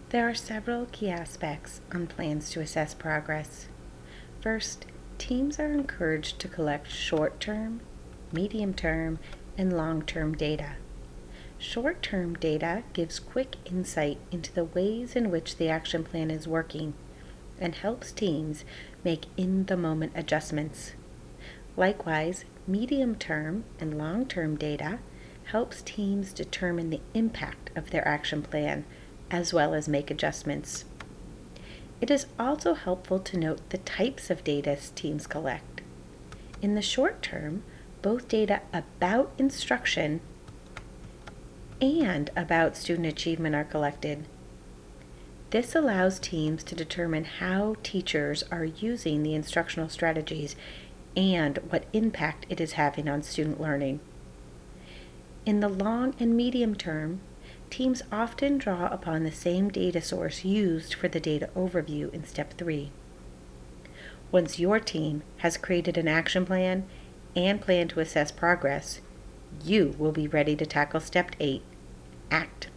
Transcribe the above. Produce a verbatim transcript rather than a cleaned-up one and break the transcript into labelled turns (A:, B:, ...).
A: There are several key aspects on plans to assess progress. First, teams are encouraged to collect short-term, medium-term, and long-term data. Short-term data gives quick insight into the ways in which the action plan is working and helps teams make in-the-moment adjustments. Likewise, medium-term and long-term data helps teams determine the impact of their action plan as well as make adjustments. It is also helpful to note the types of data teams collect. In the short term, both data about instruction and about student achievement are collected. This allows teams to determine how teachers are using the instructional strategies and what impact it is having on student learning. In the long and medium term, teams often draw upon the same data source used for the data overview in Step three. Once your team has created an action plan and plan to assess progress, you will be ready to tackle Step eight, Act